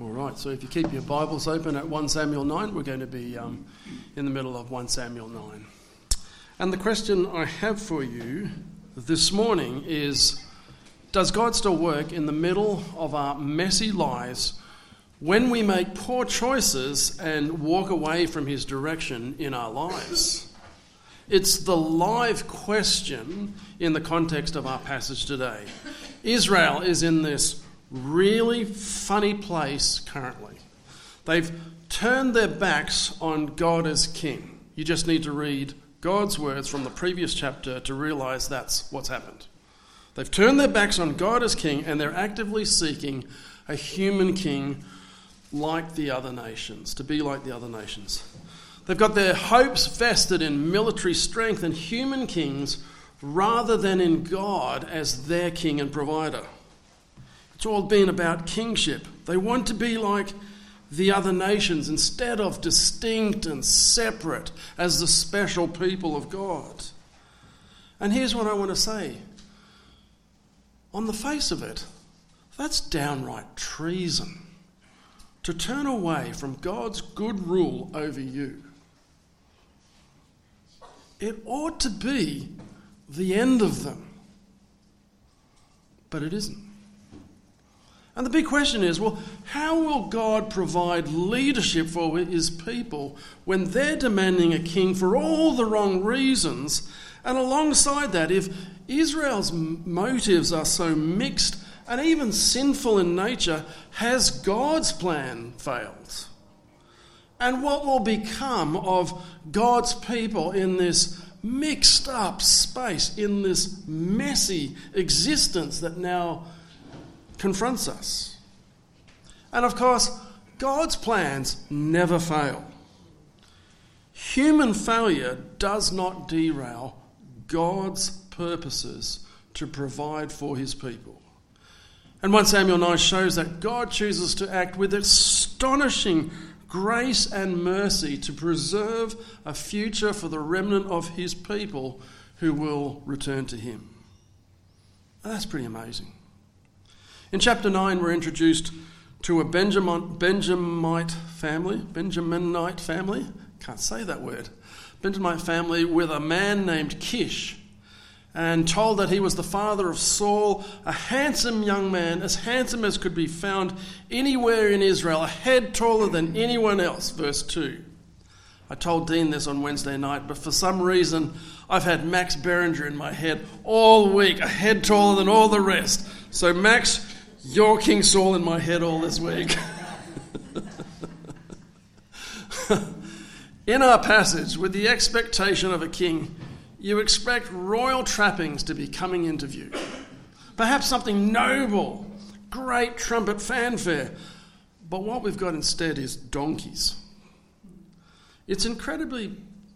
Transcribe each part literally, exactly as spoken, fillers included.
All right, so if you keep your Bibles open at First Samuel nine, we're going to be um, in the middle of First Samuel nine. And the question I have for you this morning is, does God still work in the middle of our messy lives when we make poor choices and walk away from his direction in our lives? It's the live question in the context of our passage today. Israel is in this really funny place currently. They've turned their backs on God as king. You just need to read God's words from the previous chapter to realize that's what's happened. They've turned their backs on God as king, and they're actively seeking a human king like the other nations, to be like the other nations. They've got their hopes vested in military strength and human kings rather than in God as their king and provider. It's all been about kingship. They want to be like the other nations instead of distinct and separate as the special people of God. And here's what I want to say. On the face of it, that's downright treason. To turn away from God's good rule over you. It ought to be the end of them. But it isn't. And the big question is, well, how will God provide leadership for his people when they're demanding a king for all the wrong reasons? And alongside that, if Israel's motives are so mixed and even sinful in nature, has God's plan failed? And what will become of God's people in this mixed up space, in this messy existence that now confronts us? And of course, God's plans never fail. Human failure does not derail God's purposes to provide for his people. And First Samuel nine shows that God chooses to act with astonishing grace and mercy to preserve a future for the remnant of his people who will return to him. And that's pretty amazing. In chapter nine, we're introduced to a Benjamin, Benjaminite family, Benjaminite family, can't say that word, Benjaminite family with a man named Kish, and told that he was the father of Saul, a handsome young man, as handsome as could be found anywhere in Israel, a head taller than anyone else, verse two. I told Dean this on Wednesday night, but for some reason I've had Max Beringer in my head all week, a head taller than all the rest. So Max, you're King Saul in my head all this week. In our passage, with the expectation of a king, you expect royal trappings to be coming into view. Perhaps something noble, great trumpet fanfare. But what we've got instead is donkeys. It's incredibly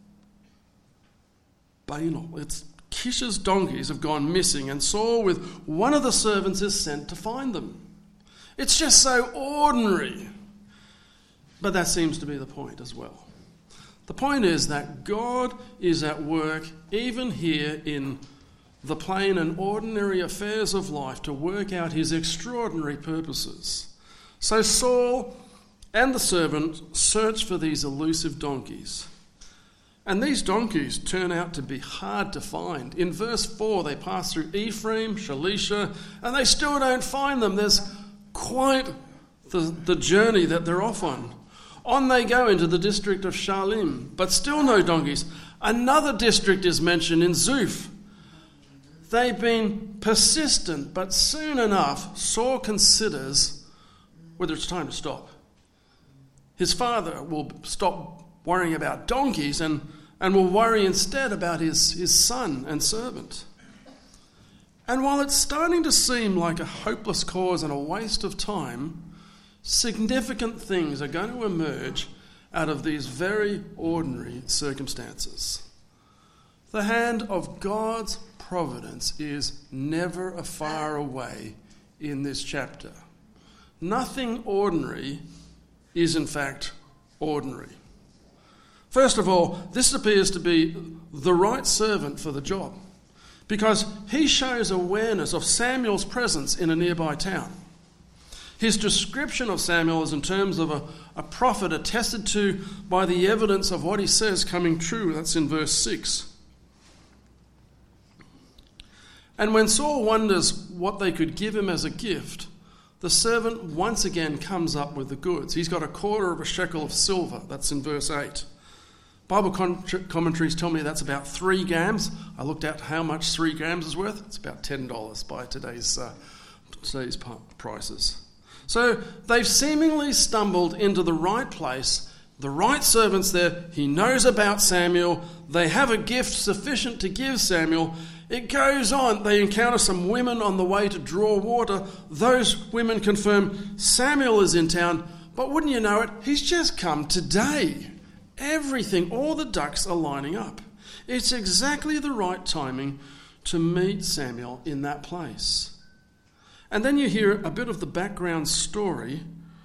banal. It's Kish's donkeys have gone missing, and Saul, with one of the servants, is sent to find them. It's just so ordinary. But that seems to be the point as well. The point is that God is at work even here in the plain and ordinary affairs of life to work out his extraordinary purposes. So Saul and the servant search for these elusive donkeys. And these donkeys turn out to be hard to find. In verse four, they pass through Ephraim, Shalisha, and they still don't find them. There's quite the, the journey that they're off on. On they go into the district of Shalim, but still no donkeys. Another district is mentioned in Zuph. They've been persistent, but soon enough, Saul considers whether it's time to stop. His father will stop worrying about donkeys and, and will worry instead about his, his son and servant. And while it's starting to seem like a hopeless cause and a waste of time, significant things are going to emerge out of these very ordinary circumstances. The hand of God's providence is never far away in this chapter. Nothing ordinary is in fact ordinary. First of all, this appears to be the right servant for the job because he shows awareness of Samuel's presence in a nearby town. His description of Samuel is in terms of a, a prophet attested to by the evidence of what he says coming true. That's in verse six. And when Saul wonders what they could give him as a gift, the servant once again comes up with the goods. He's got a quarter of a shekel of silver. That's in verse eight. Bible con- commentaries tell me that's about three grams. I looked at how much three grams is worth. It's about ten dollars by today's, uh, today's prices. So they've seemingly stumbled into the right place. The right servant's there. He knows about Samuel. They have a gift sufficient to give Samuel. It goes on. They encounter some women on the way to draw water. Those women confirm Samuel is in town. But wouldn't you know it, he's just come today. Everything, all the ducks are lining up. It's exactly the right timing to meet Samuel in that place. And then you hear a bit of the background story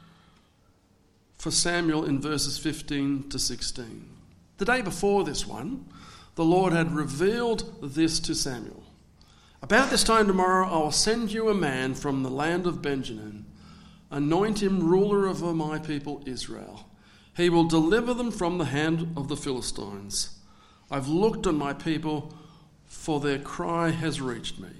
for Samuel in verses fifteen to sixteen. The day before this one, the Lord had revealed this to Samuel. About this time tomorrow I will send you a man from the land of Benjamin. Anoint him ruler over my people Israel. He will deliver them from the hand of the Philistines. I've looked on my people, for their cry has reached me.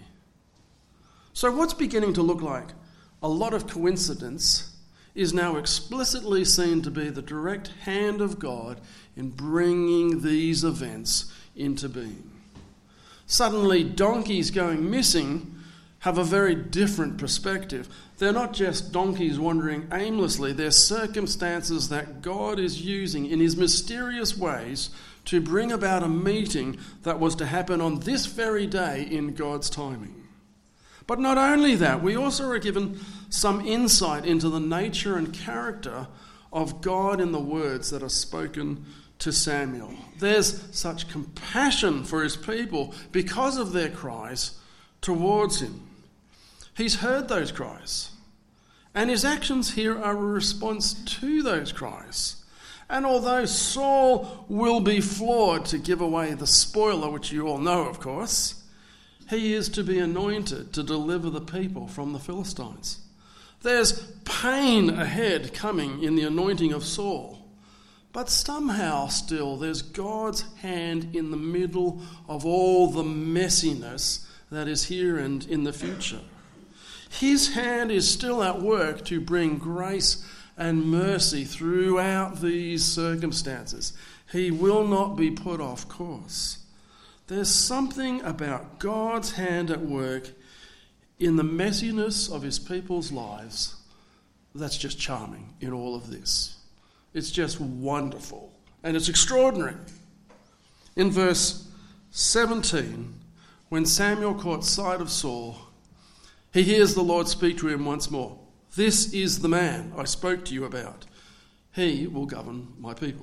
So what's beginning to look like a lot of coincidence is now explicitly seen to be the direct hand of God in bringing these events into being. Suddenly, donkeys going missing have a very different perspective. They're not just donkeys wandering aimlessly. They're circumstances that God is using in his mysterious ways to bring about a meeting that was to happen on this very day in God's timing. But not only that, we also are given some insight into the nature and character of God in the words that are spoken to Samuel. There's such compassion for his people because of their cries towards him. He's heard those cries, and his actions here are a response to those cries. And although Saul will be flawed, to give away the spoiler, which you all know, of course, he is to be anointed to deliver the people from the Philistines. There's pain ahead coming in the anointing of Saul. But somehow still there's God's hand in the middle of all the messiness that is here and in the future. His hand is still at work to bring grace and mercy throughout these circumstances. He will not be put off course. There's something about God's hand at work in the messiness of his people's lives that's just charming in all of this. It's just wonderful and it's extraordinary. In verse seventeen, when Samuel caught sight of Saul, he hears the Lord speak to him once more. This is the man I spoke to you about. He will govern my people.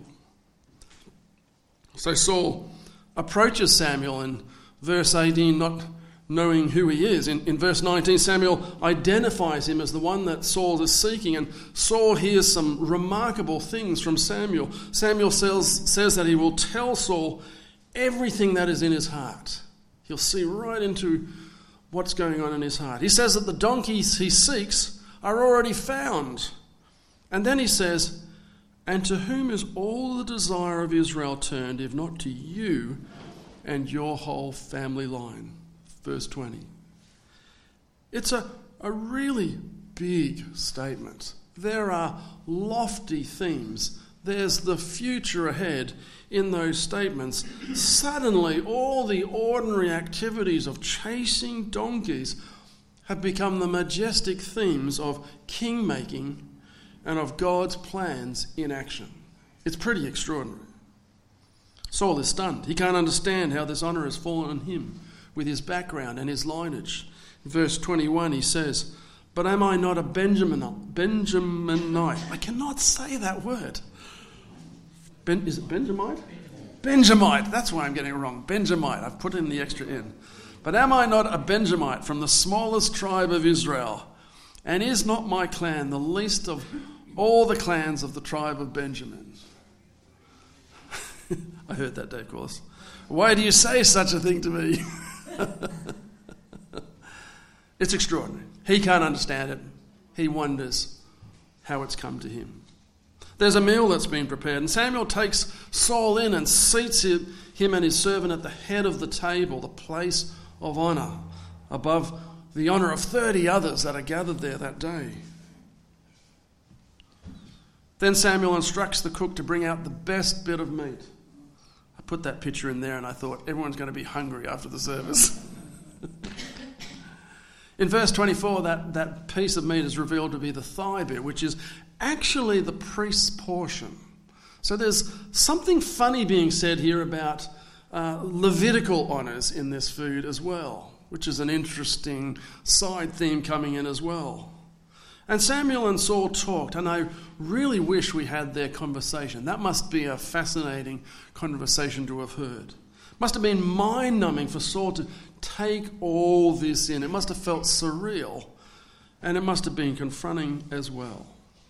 So Saul approaches Samuel in verse eighteen, not knowing who he is. In, in verse nineteen, Samuel identifies him as the one that Saul is seeking, and Saul hears some remarkable things from Samuel. Samuel says, says that he will tell Saul everything that is in his heart. He'll see right into what's going on in his heart. He says that the donkeys he seeks are already found. And then he says, and to whom is all the desire of Israel turned, if not to you and your whole family line? Verse twenty. It's a, a really big statement. There are lofty themes. There's the future ahead in those statements. Suddenly, all the ordinary activities of chasing donkeys have become the majestic themes of king-making and of God's plans in action. It's pretty extraordinary. Saul is stunned. He can't understand how this honour has fallen on him with his background and his lineage. In verse twenty-one he says, but am I not a Benjaminite? Benjaminite. I cannot say that word. Ben, is it Benjamite? Benjamite. That's why I'm getting it wrong. Benjamite. I've put in the extra in. But am I not a Benjamite from the smallest tribe of Israel? And is not my clan the least of all the clans of the tribe of Benjamin? I heard that day, of course. Why do you say such a thing to me? It's extraordinary. He can't understand it. he wonders how it's come to him. There's a meal that's been prepared, and Samuel takes Saul in and seats him, him and his servant at the head of the table, the place of honour, above the honour of thirty others that are gathered there that day. Then Samuel instructs the cook to bring out the best bit of meat. I put that picture in there and I thought everyone's going to be hungry after the service. In verse twenty-four, that, that piece of meat is revealed to be the thigh bit, which is actually the priest's portion. So there's something funny being said here about uh, Levitical honours in this food as well, which is an interesting side theme coming in as well. And Samuel and Saul talked, and I really wish we had their conversation. That must be a fascinating conversation to have heard. Must have been mind-numbing for Saul to take all this in. It must have felt surreal, and it must have been confronting as well.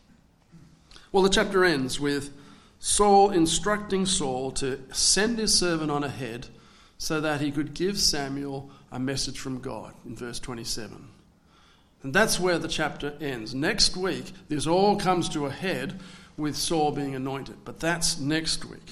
Well, the chapter ends with Saul instructing Saul to send his servant on ahead so that he could give Samuel a message from God, in verse twenty-seven. And that's where the chapter ends. Next week, this all comes to a head with Saul being anointed. But that's next week.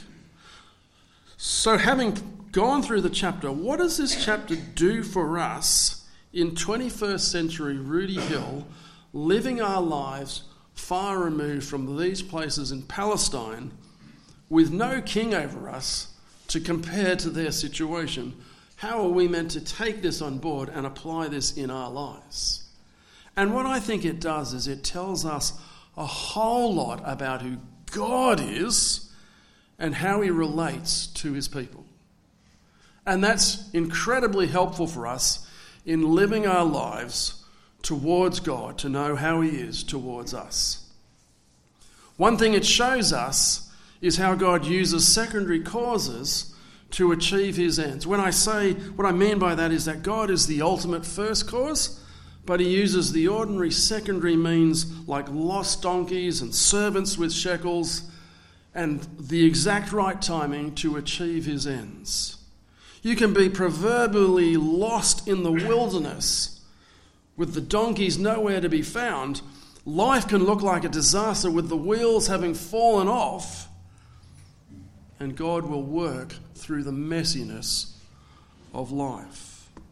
So having gone through the chapter, what does this chapter do for us in twenty-first century Rooty Hill, living our lives far removed from these places in Palestine, with no king over us to compare to their situation? How are we meant to take this on board and apply this in our lives? And what I think it does is it tells us a whole lot about who God is and how he relates to his people. And that's incredibly helpful for us in living our lives towards God, to know how he is towards us. One thing it shows us is how God uses secondary causes to achieve his ends. When I say, what I mean by that is that God is the ultimate first cause, but he uses the ordinary secondary means like lost donkeys and servants with shekels and the exact right timing to achieve his ends. You can be proverbially lost in the wilderness with the donkeys nowhere to be found. Life can look like a disaster with the wheels having fallen off, and God will work through the messiness of life.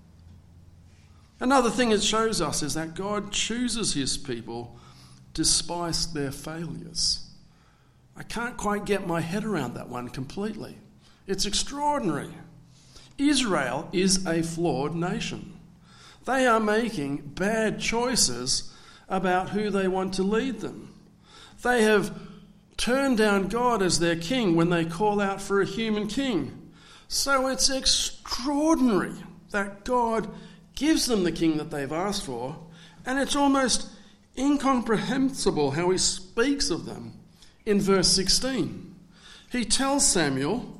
Another thing it shows us is that God chooses his people despite their failures. I can't quite get my head around that one completely. It's extraordinary. Israel is a flawed nation. They are making bad choices about who they want to lead them. They have turned down God as their king when they call out for a human king. So it's extraordinary that God gives them the king that they've asked for, and it's almost incomprehensible how he speaks of them in verse sixteen. He tells Samuel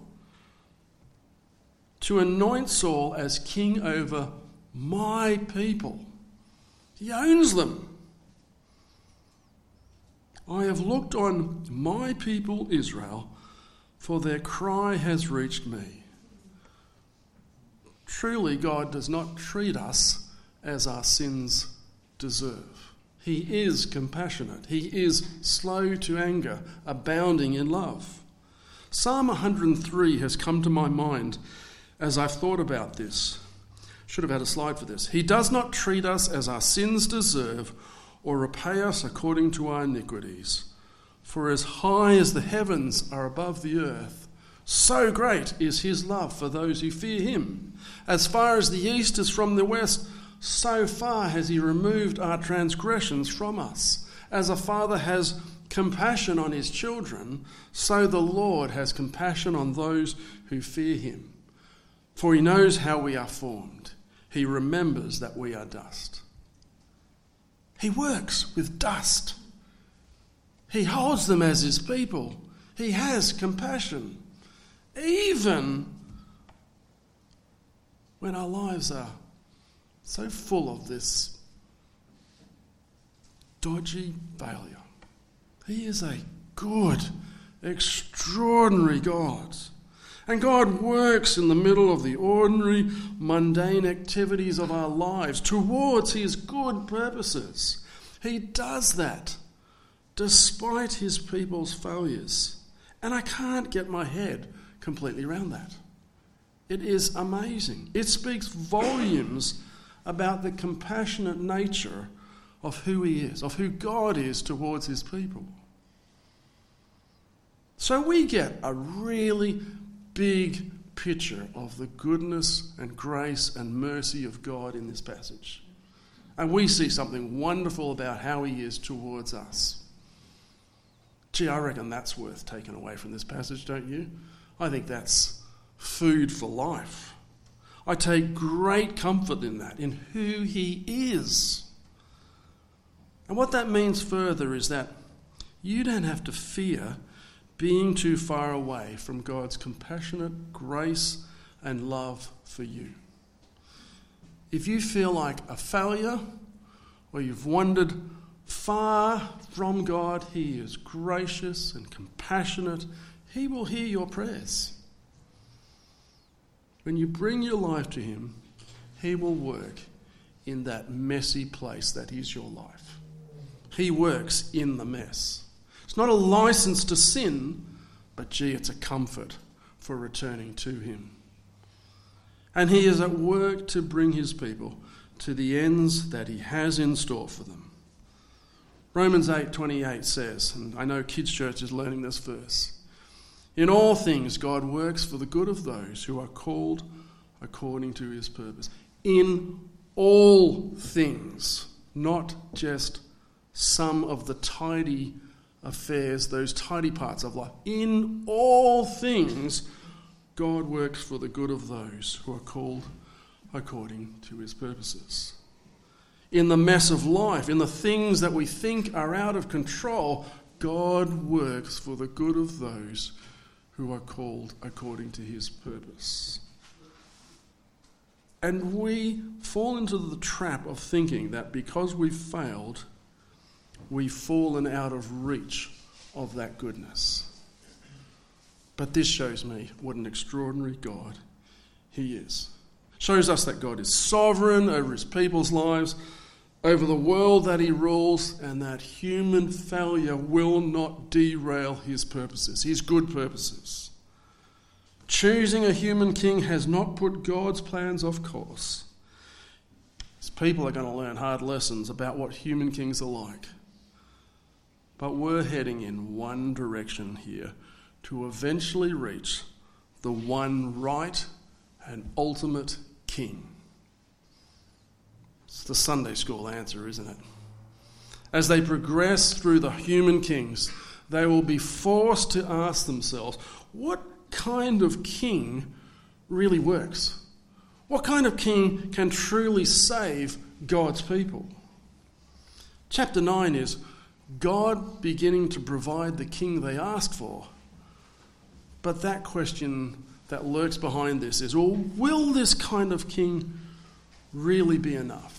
to anoint Saul as king over my people. He owns them. I have looked on my people Israel, for their cry has reached me. Truly, God does not treat us as our sins deserve. He is compassionate. He is slow to anger, abounding in love. Psalm one hundred three has come to my mind as I've thought about this. Should have had a slide for this. He does not treat us as our sins deserve or repay us according to our iniquities. For as high as the heavens are above the earth, so great is his love for those who fear him. As far as the east is from the west, so far has he removed our transgressions from us. As a father has compassion on his children, so the Lord has compassion on those who fear him. For he knows how we are formed. He remembers that we are dust. He works with dust. He holds them as his people. He has compassion. Even when our lives are so full of this dodgy failure. He is a good, extraordinary God. And God works in the middle of the ordinary, mundane activities of our lives towards his good purposes. He does that despite his people's failures. And I can't get my head completely around that. It is amazing. It speaks volumes about the compassionate nature of who he is, of who God is towards his people. So we get a really big picture of the goodness and grace and mercy of God in this passage. And we see something wonderful about how he is towards us. Gee, I reckon that's worth taking away from this passage, don't you? I think that's food for life. I take great comfort in that, in who he is. And what that means further is that you don't have to fear being too far away from God's compassionate grace and love for you. If you feel like a failure or you've wandered far from God, he is gracious and compassionate. He will hear your prayers. When you bring your life to him, he will work in that messy place that is your life. He works in the mess. It's not a license to sin, but gee, it's a comfort for returning to him. And he is at work to bring his people to the ends that he has in store for them. Romans eight twenty-eight says, and I know Kids Church is learning this verse, in all things God works for the good of those who are called according to his purpose. In all things, not just some of the tidy affairs, those tidy parts of life. In all things, God works for the good of those who are called according to his purposes. In the mess of life, in the things that we think are out of control, God works for the good of those who are called according to his purpose. And we fall into the trap of thinking that because we've failed, we've fallen out of reach of that goodness. But this shows me what an extraordinary God he is. Shows us that God is sovereign over his people's lives, over the world that he rules, and that human failure will not derail his purposes, his good purposes. Choosing a human king has not put God's plans off course. His people are going to learn hard lessons about what human kings are like. But we're heading in one direction here, to eventually reach the one right and ultimate king. It's the Sunday school answer, isn't it? As they progress through the human kings, they will be forced to ask themselves, what kind of king really works? What kind of king can truly save God's people? Chapter nine is God beginning to provide the king they asked for. But that question that lurks behind this is, well, will this kind of king really be enough?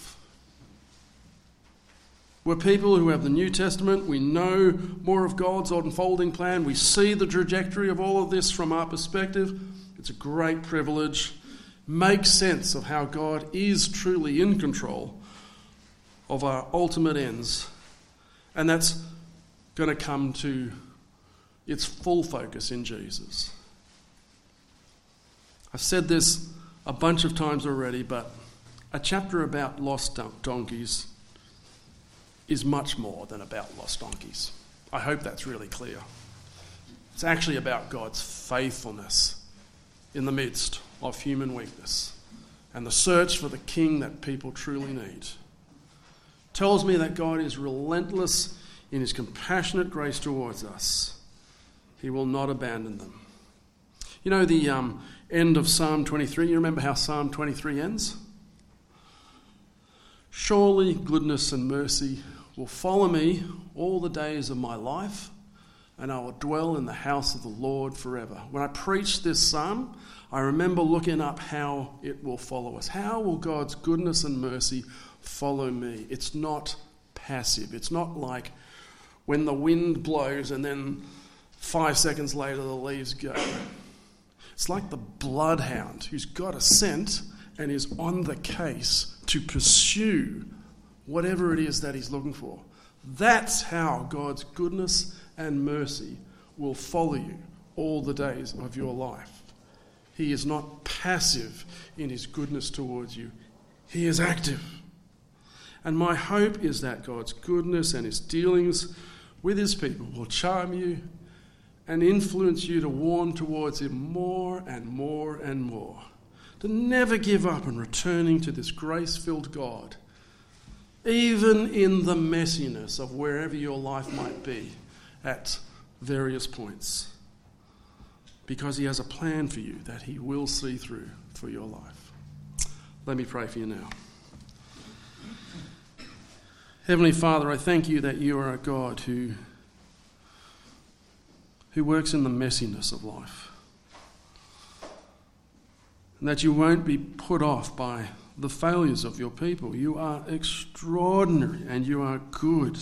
We're people who have the New Testament. We know more of God's unfolding plan. We see the trajectory of all of this from our perspective. It's a great privilege. Make sense of how God is truly in control of our ultimate ends. And that's going to come to its full focus in Jesus. I've said this a bunch of times already, but a chapter about lost donkeys is much more than about lost donkeys. I hope that's really clear. It's actually about God's faithfulness in the midst of human weakness and the search for the king that people truly need. Tells me that God is relentless in his compassionate grace towards us. He will not abandon them. You know the um, end of Psalm twenty-three? You remember how Psalm twenty-three ends? Surely goodness and mercy will follow me all the days of my life, and I will dwell in the house of the Lord forever. When I preached this psalm, I remember looking up how it will follow us. How will God's goodness and mercy follow me? It's not passive. It's not like when the wind blows and then five seconds later the leaves go. It's like the bloodhound who's got a scent and is on the case to pursue whatever it is that he's looking for. That's how God's goodness and mercy will follow you all the days of your life. He is not passive in his goodness towards you. He is active. And my hope is that God's goodness and his dealings with his people will charm you and influence you to warm towards him more and more and more. To never give up on returning to this grace-filled God, even in the messiness of wherever your life might be at various points. Because he has a plan for you that he will see through for your life. Let me pray for you now. Heavenly Father, I thank you that you are a God who, who works in the messiness of life. And that you won't be put off by the failures of your people. You are extraordinary and you are good.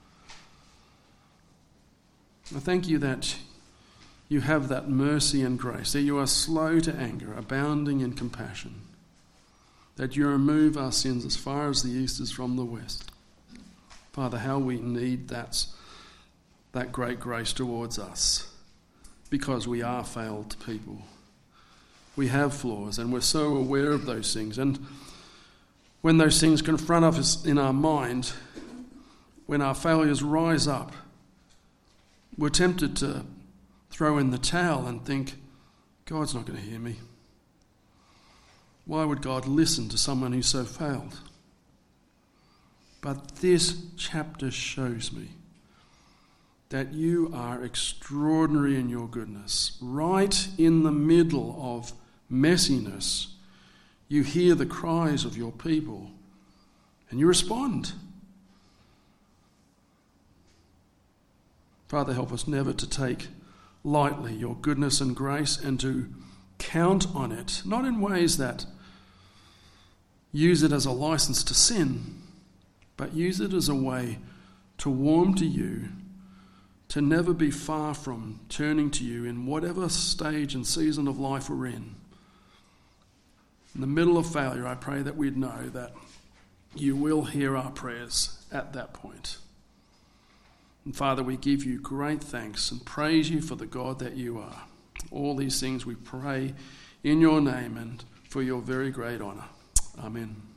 I thank you that you have that mercy and grace, that you are slow to anger, abounding in compassion, that you remove our sins as far as the east is from the west. Father, how we need that, that great grace towards us, because we are failed people. We have flaws, and we're so aware of those things. And when those things confront us in our mind, when our failures rise up, we're tempted to throw in the towel and think, God's not going to hear me. Why would God listen to someone who's so failed? But this chapter shows me that you are extraordinary in your goodness. Right in the middle of messiness, you hear the cries of your people and you respond. Father, help us never to take lightly your goodness and grace and to count on it, not in ways that use it as a license to sin, but use it as a way to warm to you, to never be far from turning to you in whatever stage and season of life we're in. In the middle of failure, I pray that we'd know that you will hear our prayers at that point. And Father, we give you great thanks and praise you for the God that you are. All these things we pray in your name and for your very great honour. Amen.